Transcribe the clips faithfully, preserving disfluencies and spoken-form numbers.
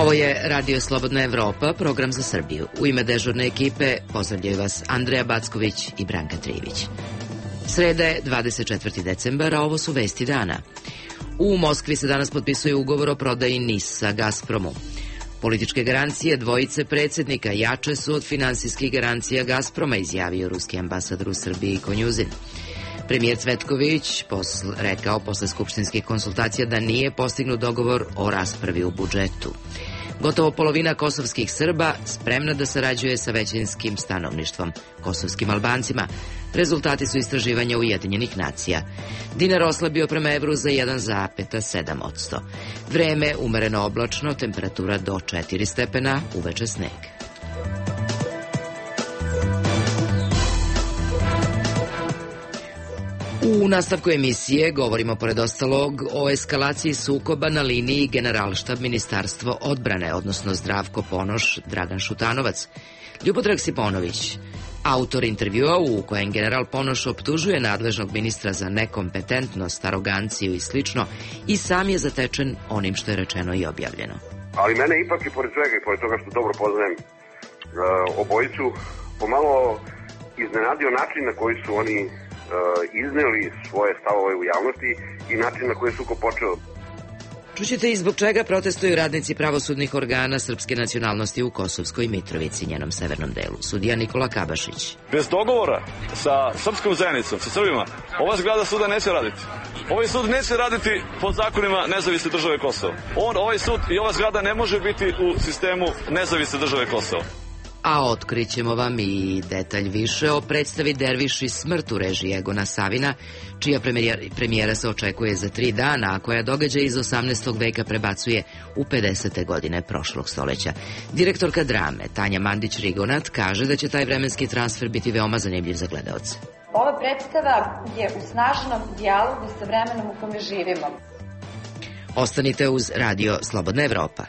Ovo je Radio Slobodna Evropa, program za Srbiju. U ime dežurne ekipe pozdravljaju vas Andreja Backović i Branka Trivić. Sreda je dvadeset četvrti decembar, a ovo su vesti dana. U Moskvi se danas potpisuje ugovor o prodaji NIS-a Gazpromu. Političke garancije dvojice predsjednika jače su od finansijskih garancija Gazproma, izjavio ruski ambasador u Srbiji Konjuzin. Premijer Cvetković posl, rekao posle skupštinskih konsultacija da nije postignut dogovor o raspravi u budžetu. Gotovo polovina kosovskih Srba spremna da sarađuje sa većinskim stanovništvom, kosovskim Albancima. Rezultati su istraživanja Ujedinjenih nacija. Dinar oslabio prema evru za jedan zarez sedam posto. Vreme umereno oblačno, temperatura do četiri stepena, uveče sneg. U nastavku emisije govorimo pored ostalog o eskalaciji sukoba na liniji Generalštab Ministarstvo odbrane, odnosno Zdravko Ponoš, Dragan Šutanovac. Ljubodrag Siponović, autor intervjua u kojem general Ponoš optužuje nadležnog ministra za nekompetentnost, aroganciju i slično, i sam je zatečen onim što je rečeno i objavljeno. Ali mene ipak i pored svega i pored toga što dobro poznajem uh, obojicu, pomalo iznenadio način na koji su oni izneli svoje stavove u javnosti i način na koji je sukob počeo. Čućete i zbog čega protestuju radnici pravosudnih organa srpske nacionalnosti u Kosovskoj Mitrovici, njenom severnom delu. Sudija Nikola Kabašić. Bez dogovora sa srpskom zajednicom, sa Srbima, ova zgrada suda neće raditi. Ovaj sud neće raditi pod zakonima nezavisne države Kosovo. On, ovaj sud i ova zgrada ne može biti u sistemu nezavisne države Kosovo. A otkrićemo vam i detalj više o predstavi Derviš i smrt u režiji Egona Savina, čija premijera se očekuje za tri dana, a koja događaj iz osamnaestog veka prebacuje u pedesete godine prošlog stoleća. Direktorka drame Tanja Mandić-Rigonat kaže da će taj vremenski transfer biti veoma zanimljiv za gledaoce. Ova predstava je u snažnom dijalogu sa vremenom u kome živimo. Ostanite uz Radio Slobodna Evropa.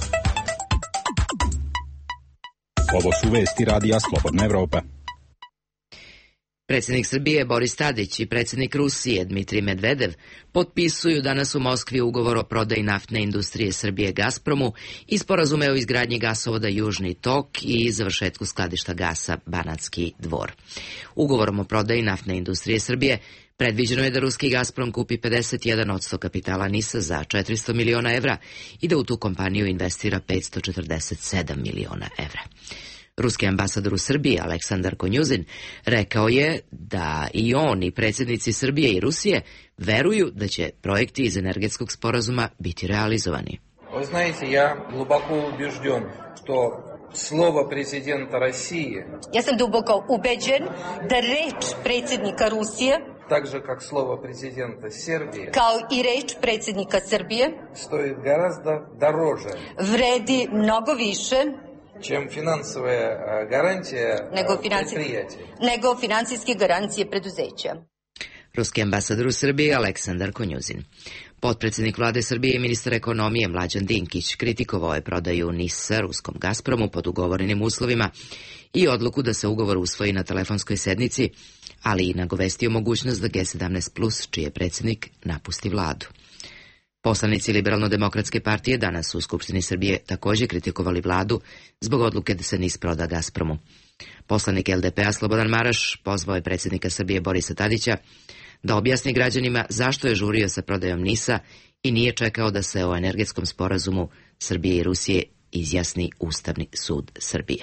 Ovo su vesti Radija Slobodna Evropa. Predsjednik Srbije Boris Tadić i predsjednik Rusije Dmitrij Medvedev potpisuju danas u Moskvi ugovor o prodaji naftne industrije Srbije Gazpromu i sporazume o izgradnji gasovoda Južni tok i završetku skladišta gasa Banatski Dvor. Ugovorom o prodaji naftne industrije Srbije predviđeno je da ruski Gazprom kupi pedeset jedan posto kapitala NIS-a za četiristo miliona evra i da u tu kompaniju investira petsto četrdeset sedam miliona evra. Ruski ambasador u Srbiji Aleksandar Konjuzin rekao je da i on i predsjednici Srbije i Rusije veruju da će projekti iz energetskog sporazuma biti realizovani. Вы знаете, я глубоко убежден, что слово президента России... Ja sam duboko ubeđen da reč predsjednika Rusije, так же, как слово президента Сербии, kao i reč predsjednika Srbije, стоит гораздо дороже, vredi mnogo više чем финансовая гарантия предприятия. nego financijske garancije preduzeća. Ruski ambasador u Srbiji Aleksandar Konjuzin. Potpredsjednik vlade Srbije i ministar ekonomije Mlađan Dinkić kritikovao je prodaju NIS-a ruskom Gazpromu pod ugovorenim uslovima i odluku da se ugovor usvoji na telefonskoj sednici, ali i nagovestio mogućnost da G sedamnaest plus, čiji je predsjednik, napusti vladu. Poslanici Liberalno-demokratske partije danas u Skupštini Srbije također kritikovali vladu zbog odluke da se NIS proda Gazpromu. Poslanik L D P-a Slobodan Maraš pozvao je predsjednika Srbije Borisa Tadića da objasni građanima zašto je žurio sa prodajom NIS-a i nije čekao da se o energetskom sporazumu Srbije i Rusije izjasni Ustavni sud Srbije.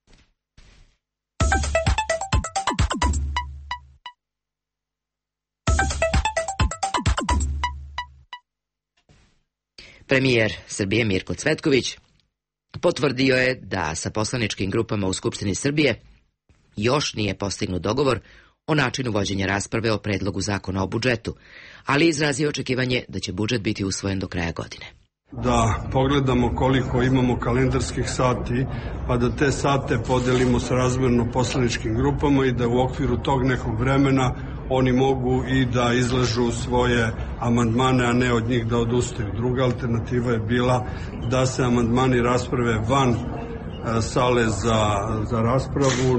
Premijer Srbije Mirko Cvetković potvrdio je da sa poslaničkim grupama u Skupštini Srbije još nije postignut dogovor o načinu vođenja rasprave o predlogu zakona o budžetu, ali izrazio očekivanje da će budžet biti usvojen do kraja godine. Da pogledamo koliko imamo kalendarskih sati, pa da te sate podelimo srazmjerno poslaničkim grupama i da u okviru tog nekog vremena oni mogu i da izlažu svoje amandmane, a ne od njih da odustaju. Druga alternativa je bila da se amandmani rasprave van sale za, za raspravu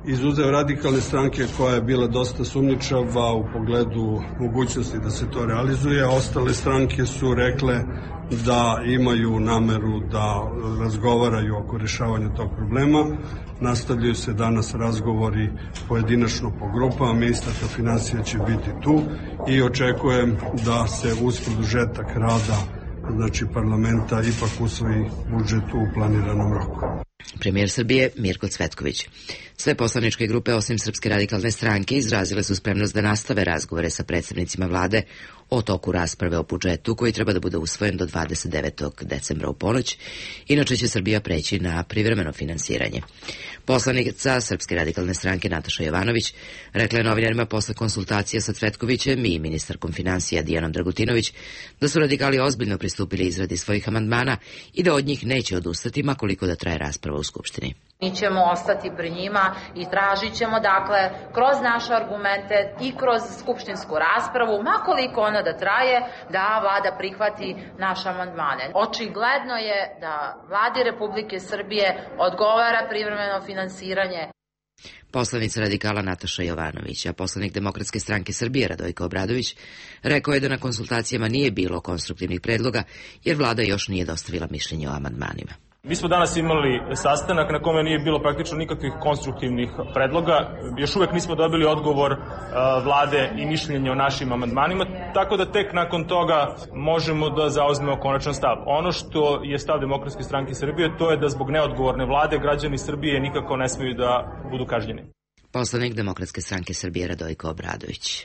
izuzev radikalne stranke koja je bila dosta sumnjičava u pogledu mogućnosti da se to realizuje, a ostale stranke su rekle da imaju nameru da razgovaraju oko rešavanja tog problema. Nastavljaju se danas razgovori pojedinačno po grupama, ministarka finansija će biti tu i očekujem da se uz produžetak rada znači parlamenta ipak usvoji budžet u planiranom roku. Premijer Srbije Mirko Cvetković. Sve poslaničke grupe osim Srpske radikalne stranke izrazile su spremnost da nastave razgovore sa predstavnicima vlade o toku rasprave o budžetu koji treba da bude usvojen do dvadeset devetog decembra u ponoć, inače će Srbija preći na privremeno finansiranje. Poslanica Srpske radikalne stranke Nataša Jovanović rekla je novinarima posle konsultacija sa Cvetkovićem i ministarkom finansija Dijanom Dragutinović da su radikali ozbiljno pristupili izradi svojih amandmana i da od njih neće odustati ma koliko da traje rasprava u Skupštini. Mi ćemo ostati pri njima i tražit ćemo, dakle, kroz naše argumente i kroz skupštinsku raspravu, makoliko ona da traje, da vlada prihvati naše amandmane. Očigledno je da vladi Republike Srbije odgovara privremeno finansiranje. Poslanica radikala Nataša Jovanović, a poslanik Demokratske stranke Srbije Radojko Obradović rekao je da na konsultacijama nije bilo konstruktivnih predloga jer vlada još nije dostavila mišljenje o amandmanima. Mi smo danas imali sastanak na kome nije bilo praktično nikakvih konstruktivnih predloga. Još uvek nismo dobili odgovor uh, vlade i mišljenje o našim amandmanima, tako da tek nakon toga možemo da zauzmemo konačan stav. Ono što je stav Demokratske stranke Srbije, to je da zbog neodgovorne vlade građani Srbije nikako ne smeju da budu kažnjeni. Poslanik Demokratske stranke Srbije Radojko Obradović.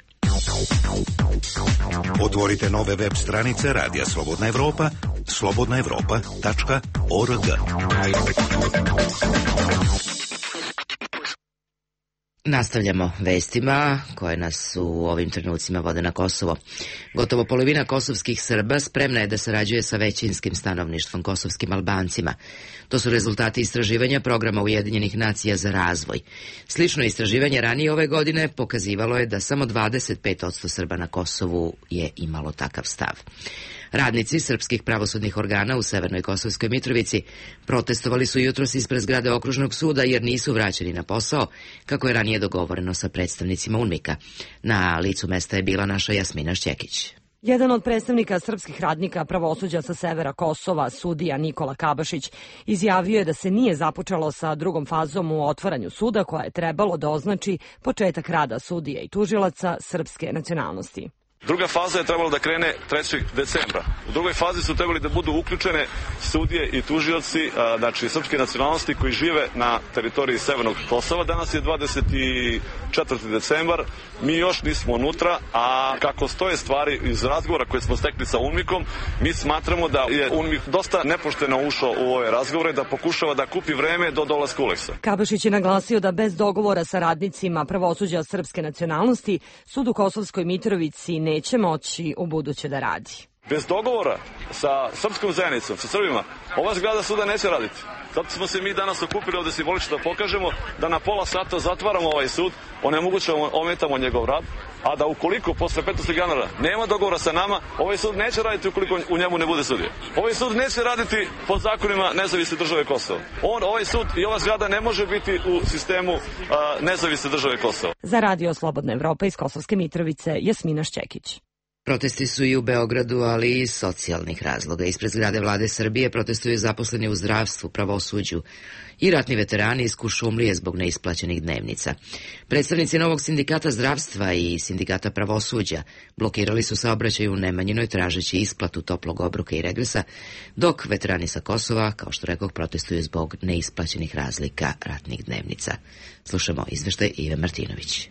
Otvorite nove web stranice Radija Slobodna Evropa, slobodna evropa tačka org. Nastavljamo vestima koje nas u ovim trenucima vode na Kosovo. Gotovo polovina kosovskih Srba spremna je da sarađuje sa većinskim stanovništvom kosovskim Albancima. To su rezultati istraživanja programa Ujedinjenih nacija za razvoj. Slično istraživanje ranije ove godine pokazivalo je da samo dvadeset pet posto Srba na Kosovu je imalo takav stav. Radnici srpskih pravosudnih organa u Severnoj Kosovskoj Mitrovici protestovali su jutros ispred zgrade okružnog suda jer nisu vraćeni na posao, kako je ranije dogovoreno sa predstavnicima UNMIK-a. Na licu mesta je bila naša Jasmina Šćekić. Jedan od predstavnika srpskih radnika pravosuđa sa severa Kosova, sudija Nikola Kabašić, izjavio je da se nije započelo sa drugom fazom u otvaranju suda koja je trebalo da označi početak rada sudija i tužilaca srpske nacionalnosti. Druga faza je trebala da krene trećeg decembra. U drugoj fazi su trebali da budu uključene sudije i tužioci, znači srpske nacionalnosti koji žive na teritoriji Severnog Kosova. Danas je dvadeset četvrti decembar, mi još nismo unutra, a kako stoje stvari iz razgovora koje smo stekli sa UNMIK-om, mi smatramo da je UNMIK dosta nepošteno ušao u ove razgovore, da pokušava da kupi vreme do dolaska Uleksa. Kabašić je naglasio da bez dogovora sa radnicima pravosuđa srpske nacionalnosti, sud u Kosovskoj Mitrovici ne neće moći u buduće da radi. Bez dogovora sa srpskom zajednicom, sa Srbima, ova zgrada suda neće raditi. Zato smo se mi danas okupili ovde simbolično da pokažemo da na pola sata zatvaramo ovaj sud, onemogućavamo, ometamo njegov rad, a da ukoliko posle petnaestog januara nema dogovora sa nama, ovaj sud neće raditi ukoliko u njemu ne bude sudija. Ovaj sud neće raditi po zakonima nezavisne države Kosova. On, ovaj sud i ova zgrada ne može biti u sistemu a, nezavisne države Kosova. Za Radio Slobodna Evropa iz Kosovske Mitrovice, Jasmina Šćekić. Protesti su i u Beogradu, ali i iz socijalnih razloga. Ispred zgrade vlade Srbije protestuju zaposleni u zdravstvu, pravosuđu i ratni veterani iz Kuršumlije zbog neisplaćenih dnevnica. Predstavnici novog sindikata zdravstva i sindikata pravosuđa blokirali su saobraćaj u Nemanjinoj tražeći isplatu toplog obroka i regresa, dok veterani sa Kosova, kao što rekoh, protestuju zbog neisplaćenih razlika ratnih dnevnica. Slušamo izveštaj Ive Martinović.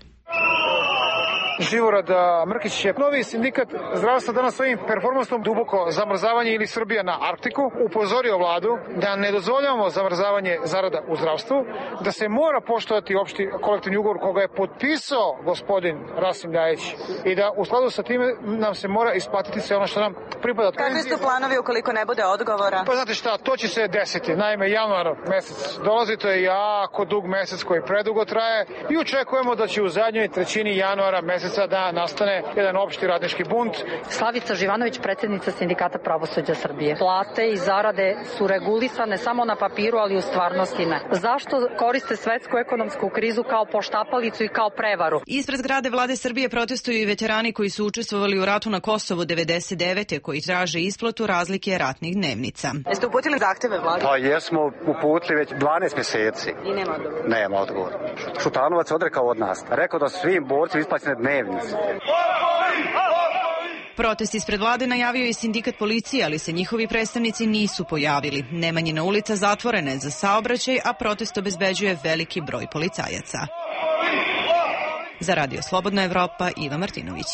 Živorad Mrkić je novi sindikat zdravstva danas svojim performansom duboko zamrzavanje ili Srbija na Arktiku upozorio vladu da ne dozvoljavamo zamrzavanje zarada u zdravstvu, da se mora poštovati opšti kolektivni ugovor koga je potpisao gospodin Rasim Ljajić i da u skladu sa time nam se mora isplatiti sve ono što nam pripada. Kakvi su planovi ukoliko ne bude odgovora? Pa znate šta, to će se desiti. Naime, januar mesec dolazi, to je jako dug mesec koji predugo traje i očekujemo da će u zadnjoj trećini januara mesec meseca da nastane jedan opšti radnički bunt. Slavica Živanović, predsjednica Sindikata pravosuđa Srbije. Plate i zarade su regulisane samo na papiru, ali u stvarnosti ne. Zašto koriste svetsku ekonomsku krizu kao poštapalicu i kao prevaru? Ispred zgrade vlade Srbije protestuju i veterani koji su učestvovali u ratu na Kosovu devedeset devete koji traže isplatu razlike ratnih dnevnica. Jeste uputili zahteve vlade? Pa jesmo uputili već dvanaest mjeseci. I nema odgovora? Nema odgovora. Šutanovac odrekao od nas. Rekao da svim borcima isplaćene dnevnice. Protest ispred vlade najavio i sindikat policije, ali se njihovi predstavnici nisu pojavili. Nemanjina ulica zatvorena je za saobraćaj, a protest obezbeđuje veliki broj policajaca. Za Radio Slobodna Evropa, Iva Martinović.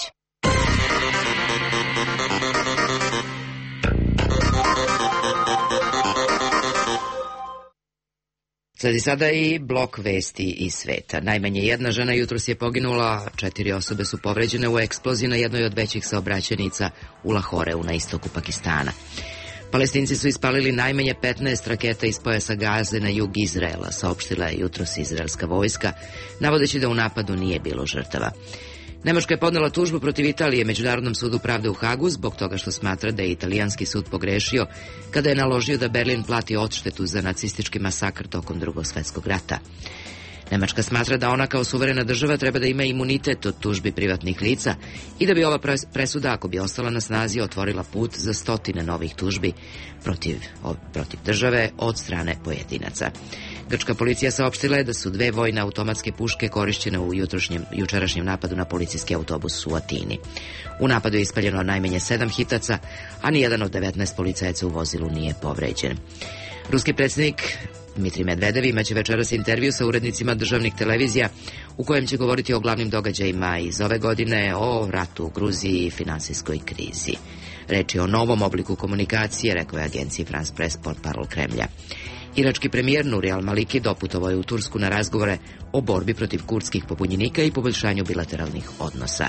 Sledi sada i blok vesti iz sveta. Najmanje jedna žena jutros je poginula, četiri osobe su povređene u eksploziji na jednoj od većih saobraćajnica u Lahoreu na istoku Pakistana. Palestinci su ispalili najmanje petnaest raketa iz pojasa Gaze na jug Izraela, saopštila je jutros izraelska vojska, navodeći da u napadu nije bilo žrtava. Nemačka je podnela tužbu protiv Italije Međunarodnom sudu pravde u Hagu zbog toga što smatra da je italijanski sud pogrešio kada je naložio da Berlin plati odštetu za nacistički masakr tokom Drugog svjetskog rata. Nemačka smatra da ona kao suverena država treba da ima imunitet od tužbi privatnih lica i da bi ova presuda, ako bi ostala na snazi, otvorila put za stotine novih tužbi protiv, protiv države od strane pojedinaca. Grčka policija saopštila je da su dve vojne automatske puške korišćene u jutrošnjem, jučerašnjem napadu na policijski autobus u Atini. U napadu je ispaljeno najmanje sedam hitaca, a nijedan od devetnaest policajaca u vozilu nije povređen. Ruski predsjednik Dmitrij Medvedev imaće večeras intervju sa urednicima državnih televizija u kojem će govoriti o glavnim događajima iz ove godine, o ratu u Gruziji i finansijskoj krizi. Reč je o novom obliku komunikacije, rekao je agenciji France Press portparol Kremlja. Irački premijer Nuri al-Maliki doputovao je u Tursku na razgovore o borbi protiv kurdskih pobunjenika i poboljšanju bilateralnih odnosa.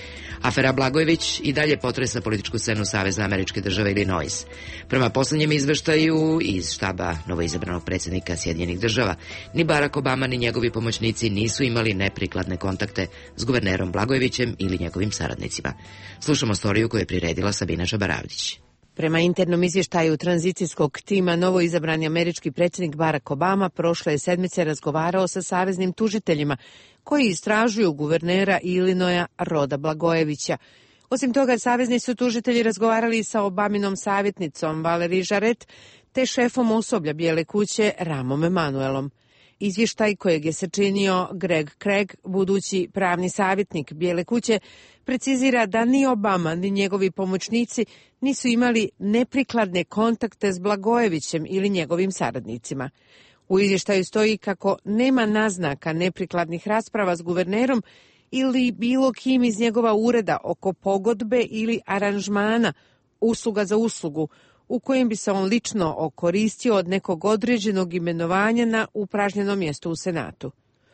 Afera Blagojević i dalje potresa političku scenu Savezne Američke Države Illinois. Prema poslednjem izveštaju iz štaba novoizabranog predsjednika Sjedinjenih Država, ni Barack Obama ni njegovi pomoćnici nisu imali neprikladne kontakte s guvernerom Blagojevićem ili njegovim saradnicima. Slušamo storiju koju je priredila Sabina Čabaravdić. Prema internom izvještaju tranzicijskog tima, novoizabrani američki predsjednik Barack Obama prošle je sedmice razgovarao sa saveznim tužiteljima koji istražuju guvernera Illinoisa Roda Blagojevića. Osim toga, savezni su tužitelji razgovarali i sa Obaminom savjetnicom Valerie Jarrett te šefom osoblja Bijele kuće Ramom Emanuelom. Izvještaj kojeg je sačinio Greg Craig, budući pravni savjetnik Bijele kuće, precizira da ni Obama ni njegovi pomoćnici nisu imali neprikladne kontakte s Blagojevićem ili njegovim saradnicima. U izvještaju stoji kako nema naznaka neprikladnih rasprava s guvernerom ili bilo kim iz njegova ureda oko pogodbe ili aranžmana, usluga za uslugu, u kojem bi se on lično okoristio od nekog određenog imenovanja na upražnjeno mjesto u Senatu.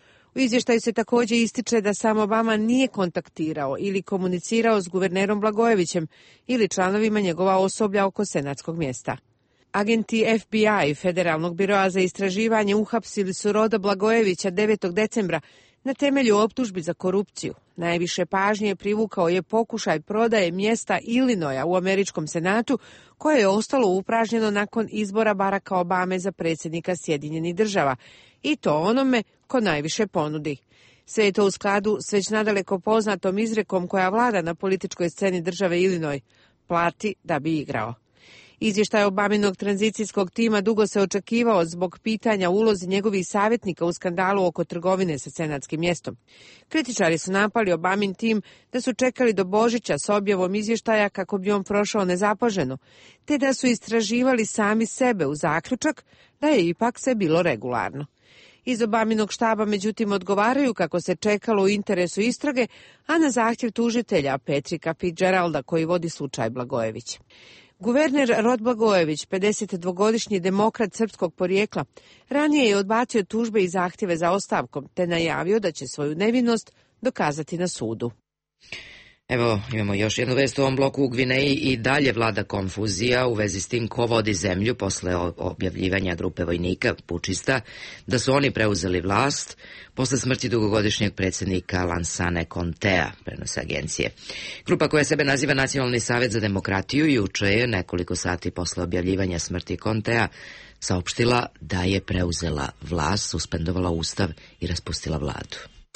U izvještaju se također ističe da sam Obama nije kontaktirao ili komunicirao s guvernerom Blagojevićem ili članovima njegova osoblja oko senatskog mjesta. Agenti F B I Federalnog biroa za istraživanje uhapsili su Roda Blagojevića devetog decembra na temelju optužbi za korupciju. Najviše pažnje privukao je pokušaj prodaje mjesta Illinoisa u američkom senatu, koje je ostalo upražnjeno nakon izbora Baracka Obame za predsjednika Sjedinjenih Država, i to onome ko najviše ponudi. Sve je to u skladu s već nadaleko poznatom izrekom koja vlada na političkoj sceni države Illinois: plati da bi igrao. Izvještaj Obaminog tranzicijskog tima dugo se očekivao zbog pitanja ulozi njegovih savjetnika u skandalu oko trgovine sa senatskim mjestom. Kritičari su napali Obamin tim da su čekali do Božića s objavom izvještaja kako bi on prošao nezapaženo, te da su istraživali sami sebe u zaključak da je ipak sve bilo regularno. Iz Obaminog štaba međutim odgovaraju kako se čekalo u interesu istrage, a na zahtjev tužitelja Patricka Fitzgeralda koji vodi slučaj Blagojević. Guverner Rod Blagojević, pedesetdvogodišnji demokrat srpskog porijekla, ranije je odbacio tužbe i zahtjeve za ostavkom, te najavio da će svoju nevinost dokazati na sudu. Evo, imamo još jednu vest u ovom bloku. U Gvineji i dalje vlada konfuzija u vezi s tim ko vodi zemlju posle objavljivanja grupe vojnika pučista da su oni preuzeli vlast posle smrti dugogodišnjeg predsjednika Lansane Contea, prenose agencije. Grupa koja sebe naziva Nacionalni savjet za demokratiju juče je nekoliko sati posle objavljivanja smrti Contea saopštila da je preuzela vlast, suspendovala ustav i raspustila vladu.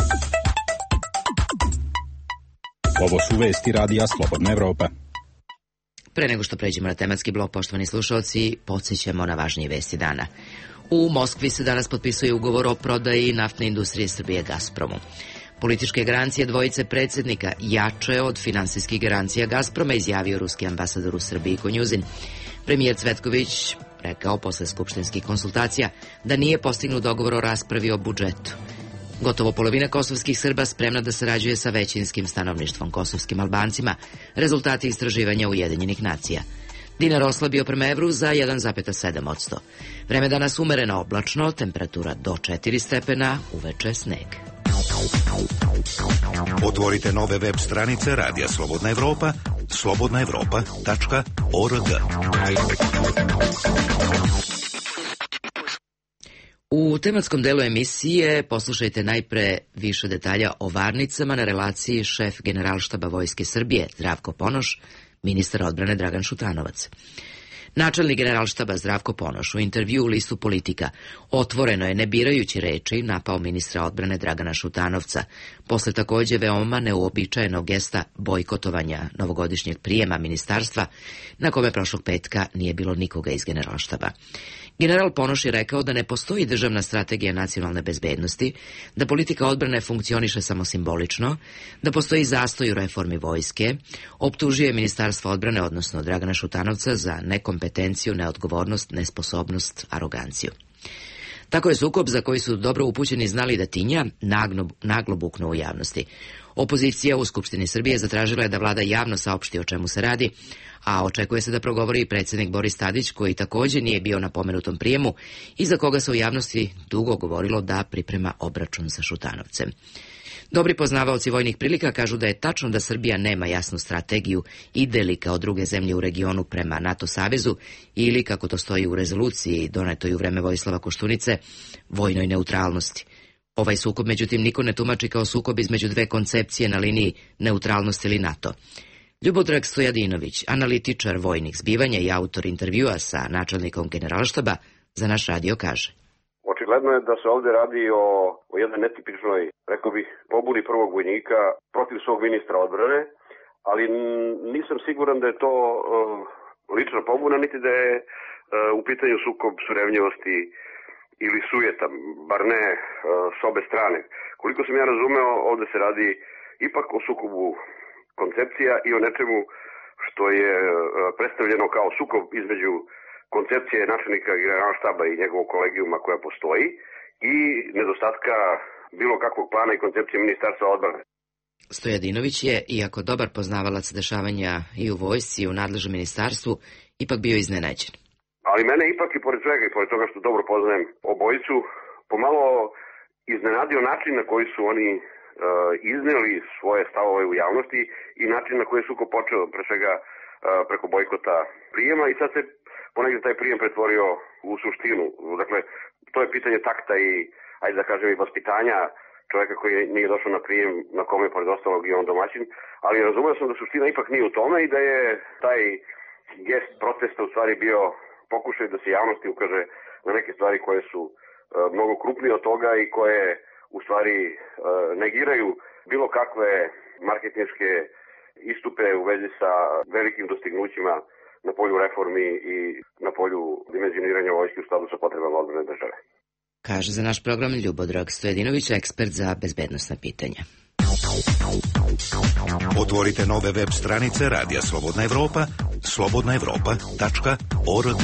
Ovo su vesti radija Slobodna Evropa. Pre nego što pređemo na tematski blok, poštovani slušalci, podsjećamo na važnije vesti dana. U Moskvi se danas potpisuje ugovor o prodaji naftne industrije Srbije Gazpromu. Političke garancije dvojice predsjednika jače od finansijskih garancija Gazproma, izjavio ruski ambasador u Srbiji Konjuzin. Premijer Cvetković rekao posle skupštinskih konsultacija da nije postignut dogovor o raspravi o budžetu. Gotovo polovina kosovskih Srba spremna da sarađuje sa većinskim stanovništvom kosovskim Albancima, rezultati istraživanja Ujedinjenih nacija. Dinar oslabio prema evru za jedan zarez sedam posto. Vreme danas umereno oblačno, temperatura do četiri stepena, uveče sneg. Otvorite nove web stranice Radija Slobodna Evropa, slobodna evropa tačka org. U tematskom delu emisije poslušajte najpre više detalja o varnicama na relaciji šef Generalštaba Vojske Srbije Zdravko Ponoš, ministar odbrane Dragan Šutanovac. Načelnik Generalštaba Zdravko Ponoš u intervju u listu Politika otvoreno je, ne birajući reči, napao ministra odbrane Dragana Šutanovca, posle takođe veoma neuobičajenog gesta bojkotovanja novogodišnjeg prijema ministarstva, na kome prošlog petka nije bilo nikoga iz Generalštaba. General Ponoš je rekao da ne postoji državna strategija nacionalne bezbednosti, da politika odbrane funkcioniše samo simbolično, da postoji zastoj u reformi vojske, optužio je Ministarstvo odbrane, odnosno Dragana Šutanovca, za nekompetenciju, neodgovornost, nesposobnost, aroganciju. Tako je sukob za koji su dobro upućeni znali da tinja naglo, naglo buknuo u javnosti. Opozicija u Skupštini Srbije zatražila je da vlada javno saopšti o čemu se radi, a očekuje se da progovori i predsjednik Boris Tadić, koji takođe nije bio na pomenutom prijemu i za koga se u javnosti dugo govorilo da priprema obračun sa Šutanovcem. Dobri poznavaoci vojnih prilika kažu da je tačno da Srbija nema jasnu strategiju, ide li kao druge zemlje u regionu prema NATO savezu ili, kako to stoji u rezoluciji donetoj u vreme Vojislava Koštunice, vojnoj neutralnosti. Ovaj sukob, međutim, niko ne tumači kao sukob između dve koncepcije na liniji neutralnost ili NATO. Ljubodrag Stojadinović, analitičar vojnih zbivanja i autor intervjua sa načelnikom Generalštaba, za naš radio kaže. Očigledno je da se ovde radi o, o jednoj netipičnoj, rekao bih, pobuni prvog vojnika protiv svog ministra odbrane, ali nisam siguran da je to uh, lična pobuna, niti da je uh, u pitanju sukob surevnjivosti ili sujeta, bar ne uh, s obe strane. Koliko sam ja razumeo, ovde se radi ipak o sukobu koncepcija i o nečemu što je uh, predstavljeno kao sukob između koncepcije načelnika Generalštaba i njegovog kolegijuma koja postoji i nedostatka bilo kakvog plana i koncepcije Ministarstva odbrane. Stojadinović je, iako dobar poznavalac dešavanja i u vojsci i u nadležnom ministarstvu, ipak bio iznenađen. Ali mene ipak i pored svega i pored toga što dobro poznajem obojicu, pomalo iznenadio način na koji su oni uh, izneli svoje stavove u javnosti i način na koji je sukob počeo, pre svega uh, preko bojkota prijema, i sad se ponegdje taj prijem pretvorio u suštinu. Dakle, to je pitanje takta i, ajde da kažem, i vaspitanja čovjeka koji nije došao na prijem, na kome je pored ostalog i on domaćin, ali razumio sam da suština ipak nije u tome i da je taj gest protesta u stvari bio pokušaj da se javnosti ukaže na neke stvari koje su uh, mnogo krupnije od toga i koje u stvari uh, negiraju bilo kakve marketinške istupe u vezi sa velikim dostignućima na polju reformi i na polju dimenzioniranja vojske u skladu sa potrebama odbrane države. Kaže za naš program Ljubodrag Stojadinović, ekspert za bezbednosna pitanja. Otvorite nove web stranice Radija Slobodna Evropa, slobodna evropa tačka org.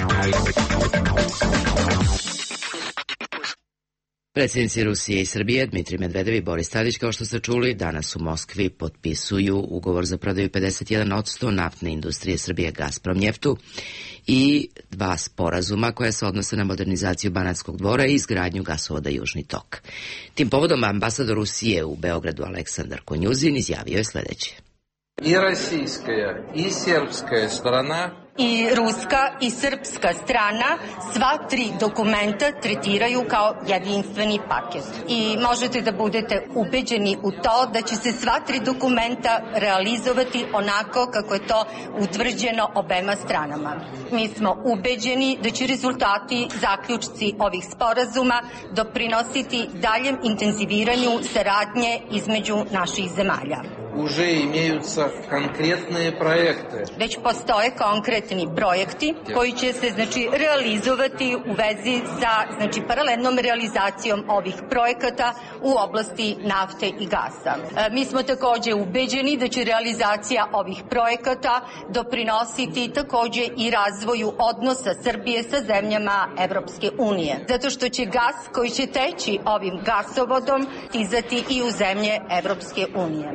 Predsjednici Rusije i Srbije Dmitrij Medvedev i Boris Tadić, kao što ste čuli, danas u Moskvi potpisuju ugovor za prodaju pedeset jedan posto naftne industrije Srbije Gazprom njeftu i dva sporazuma koja se odnose na modernizaciju Banatskog dvora i izgradnju gasovoda Južni tok. Tim povodom ambasador Rusije u Beogradu Aleksandar Konjuzin izjavio je sledeće. И российская, и сербская сторона i ruska i srpska strana sva tri dokumenta tretiraju kao jedinstveni paket. I možete da budete ubeđeni u to da će se sva tri dokumenta realizovati onako kako je to utvrđeno obema stranama. Mi smo ubeđeni da će rezultati, zaključci ovih sporazuma doprinositi daljem intenziviranju saradnje između naših zemalja. Уже имеются конкретные проекты. Već postoje konkretni projekti koji će se znači realizovati u vezi sa znači paralelnom realizacijom ovih projekata u oblasti nafte i gasa. E, mi smo takođe ubeđeni da će realizacija ovih projekata doprinositi takođe i razvoju odnosa Srbije sa zemljama Evropske unije. Zato što će gas koji će teći ovim gasovodom stizati i u zemlje Evropske unije.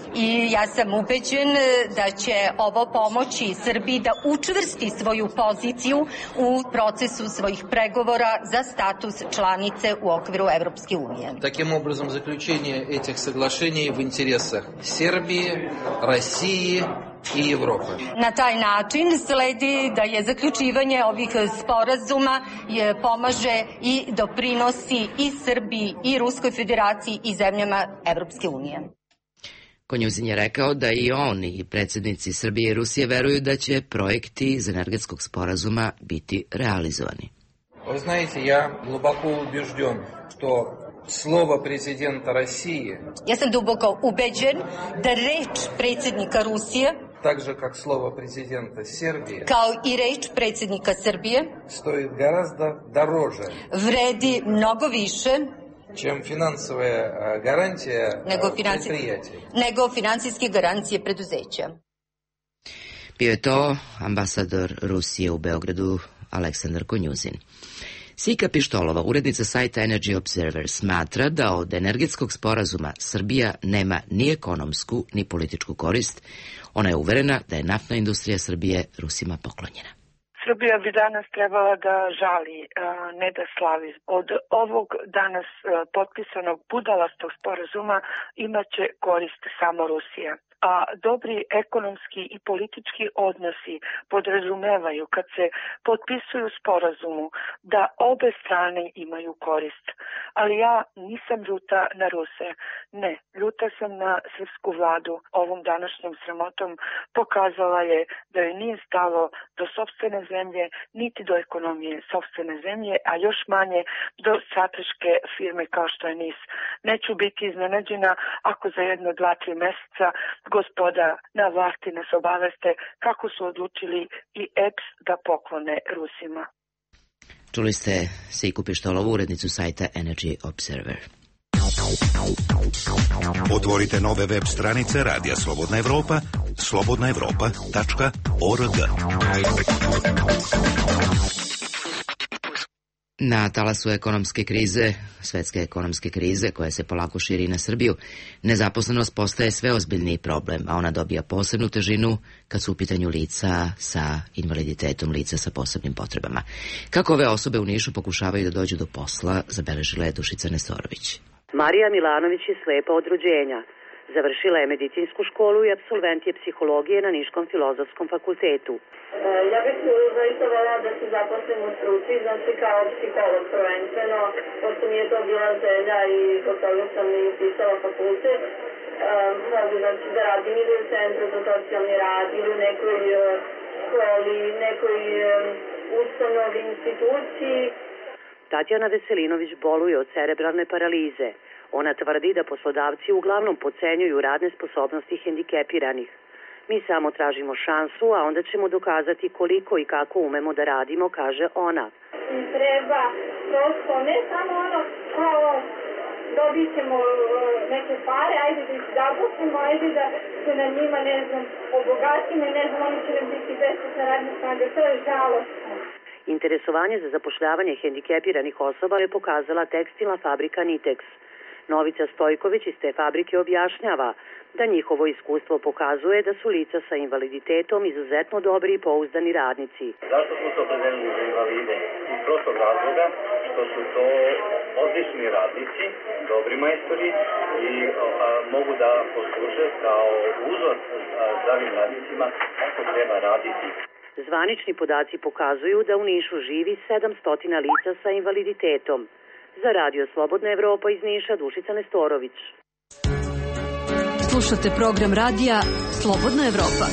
I ja sam ubeđen da će ovo pomoći Srbiji da učvrsti svoju poziciju u procesu svojih pregovora za status članice u okviru Evropske unije. Таким образом, заключение этих соглашений в интересах Сербии, России i Evrope. Na taj način sledi da je zaključivanje ovih sporazuma je pomaže i doprinosi i Srbiji i Ruskoj federaciji i zemljama Evropske unije. Konjuzin je rekao da i on i predsjednici Srbije i Rusije veruju da će projekti iz energetskog sporazuma biti realizovani. Вы знаете, я глубоко убежден, что слово президента России, Ja sam duboko ubeđen da reč predsjednika Rusije, так же как слово президента Сербии, kao i reč predsjednika Srbije, стоит гораздо дороже, vredi mnogo više чем финансовая гарантия предприятия. nego finansijske garancije preduzeća. Bio je to ambasador Rusije u Beogradu Aleksandar Konjuzin. Sika Pištolova, urednica sajta Energy Observer, smatra da od energetskog sporazuma Srbija nema ni ekonomsku ni političku korist. Ona je uverena da je naftna industrija Srbije Rusima poklonjena. Srbija bi danas trebala da žali, ne da slavi. Od ovog danas potpisanog budalastog sporazuma imaće korist samo Rusija. A dobri ekonomski i politički odnosi podrazumevaju kad se potpisuju sporazumu da obe strane imaju korist. Ali ja nisam ljuta na Ruse. Ne, ljuta sam na srpsku vladu. Ovom današnjom sramotom pokazala je da joj nije stalo do sopstvene zemlje, niti do ekonomije sopstvene zemlje, a još manje do strateške firme kao što je N I S. Neću biti iznenađena ako za jedno, dva, tri meseca gospoda na vlasti nas obaveste kako su odlučili i E P S da poklone Rusima. Čuli ste Siku Pištolovu, urednicu sajta Energy Observer. Otvorite nove web stranice Radija Slobodna Evropa, slobodna evropa tačka org. Na talasu ekonomske krize, svetske ekonomske krize koja se polako širi na Srbiju, nezaposlenost postaje sve ozbiljniji problem, a ona dobija posebnu težinu kad su u pitanju lica sa invaliditetom, lica sa posebnim potrebama. Kako ove osobe u Nišu pokušavaju da dođu do posla, zabeležila je Dušica Nestorović. Marija Milanović je slepa od rođenja. Završila je medicinsku školu i apsolvent je psihologije na Niškom filozofskom fakultetu. Ja bih zaista voljela da se zaposlim u struci, znači kao psiholog prvenstveno, pošto mi je to bila želja i zbog toga sam i upisala fakultet. Mogu znači da radim ili u centru za socijalni rad ili u nekoj školi, nekoj ustanovi, instituciji. Tatjana Veselinović boluje od cerebralne paralize. Ona tvrdi da poslodavci uglavnom podcenjuju radne sposobnosti hendikepiranih. Mi samo tražimo šansu, a onda ćemo dokazati koliko i kako umemo da radimo, kaže ona. Treba prosto ne samo ono kao dobit ćemo neke pare, ajde da ih zaposlimo, ajde da se na njima, ne znam, obogatimo i ne znam, oni će nam biti besplatna radna snaga, to je žalostno. Interesovanje za zapošljavanje hendikepiranih osoba je pokazala tekstilna fabrika Nitex. Novica Stojković iz te fabrike objašnjava da njihovo iskustvo pokazuje da su lica sa invaliditetom izuzetno dobri i pouzdani radnici. Zašto smo se opredelili za invalide? Iz prostog razloga što su to odlični radnici, dobri majstori i a, mogu da posluže kao uzor zdravim radnicima kako treba raditi. Zvanični podaci pokazuju da u Nišu živi sedamsto lica sa invaliditetom. Za Radio Slobodna Evropa iz Niša, Dušica Nestorović. Slušate program radija Slobodna Evropa.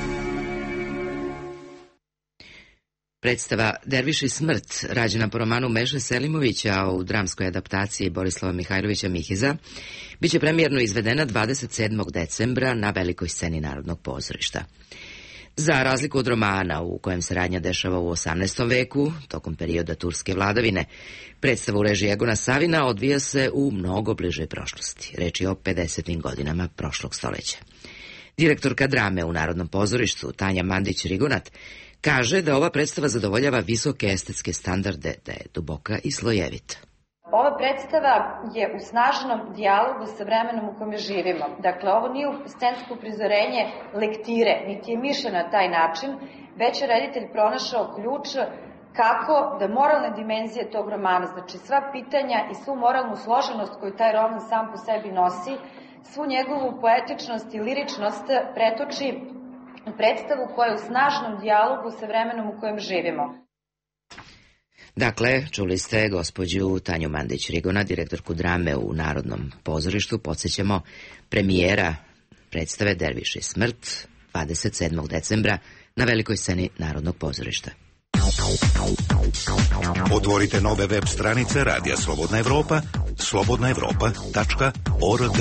Predstava Derviš i smrt, rađena po romanu Meše Selimovića u dramskoj adaptaciji Borislava Mihajlovića Mihiza, biće premijerno izvedena dvadeset sedmog decembra na velikoj sceni Narodnog pozorišta. Za razliku od romana u kojem se radnja dešava u osamnaestom veku, tokom perioda turske vladavine, predstava u režiji Egona Savina odvija se u mnogo bližoj prošlosti. Reč je o pedesetim godinama prošlog stoleća. Direktorka drame u Narodnom pozorištu, Tanja Mandić-Rigonat, kaže da ova predstava zadovoljava visoke estetske standarde, da je duboka i slojevita. Ova predstava je u snažnom dijalogu sa vremenom u kojem živimo. Dakle, ovo nije scensko prizorenje lektire, niti je mišljeno na taj način, već je reditelj pronašao ključ kako da moralne dimenzije tog romana, znači sva pitanja i svu moralnu složenost koju taj roman sam po sebi nosi, svu njegovu poetičnost i liričnost pretoči u predstavu koja je u snažnom dijalogu sa vremenom u kojem živimo. Dakle, čuli ste gospođu Tanju Mandić-Rigona, direktorku drame u Narodnom pozorištu. Podsjećamo, premijera predstave Derviš i smrt dvadeset sedmog decembra na velikoj sceni Narodnog pozorišta. Otvorite nove web stranice Radija Slobodna Evropa, slobodna evropa tačka org.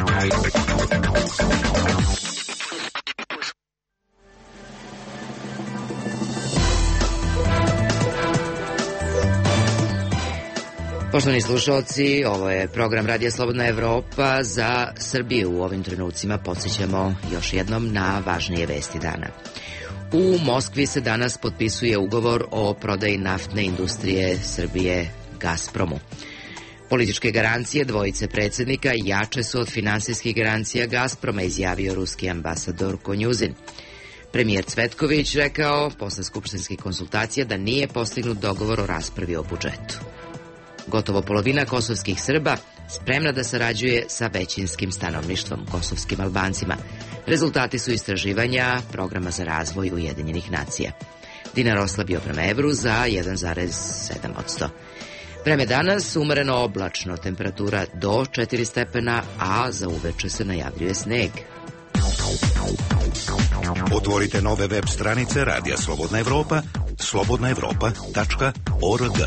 Poštovani slušalci, ovo je program Radija Slobodna Evropa za Srbiju. U ovim trenucima podsjećamo još jednom na važnije vesti dana. U Moskvi se danas potpisuje ugovor o prodaji naftne industrije Srbije Gazpromu. Političke garancije dvojice predsjednika jače su od finansijskih garancija Gazproma, izjavio ruski ambasador Konjuzin. Premijer Cvetković rekao posle skupštinskih konsultacija da nije postignut dogovor o raspravi o budžetu. Gotovo polovina kosovskih Srba spremna da sarađuje sa većinskim stanovništvom, kosovskim Albancima. Rezultati su istraživanja programa za razvoj Ujedinjenih nacija. Dinar oslabio prema evru za jedan zarez sedam posto. Vreme danas umereno oblačno, temperatura do četiri stepena, a za uveče se najavljuje sneg. Otvorite nove web stranice Radija Slobodna Evropa, slobodna evropa tačka org.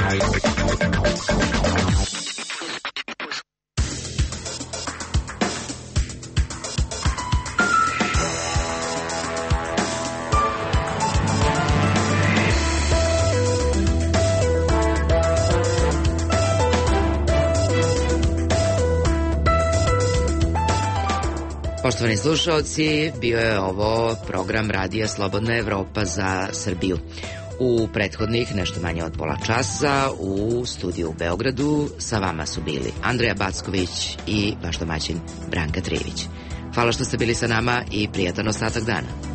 Poštovani slušalci, bio je ovo program Radija Slobodna Evropa za Srbiju. U prethodnih nešto manje od pola časa u studiju u Beogradu sa vama su bili Andreja Backović i vaš domaćin Branka Trijević. Hvala što ste bili sa nama i prijatan ostatak dana.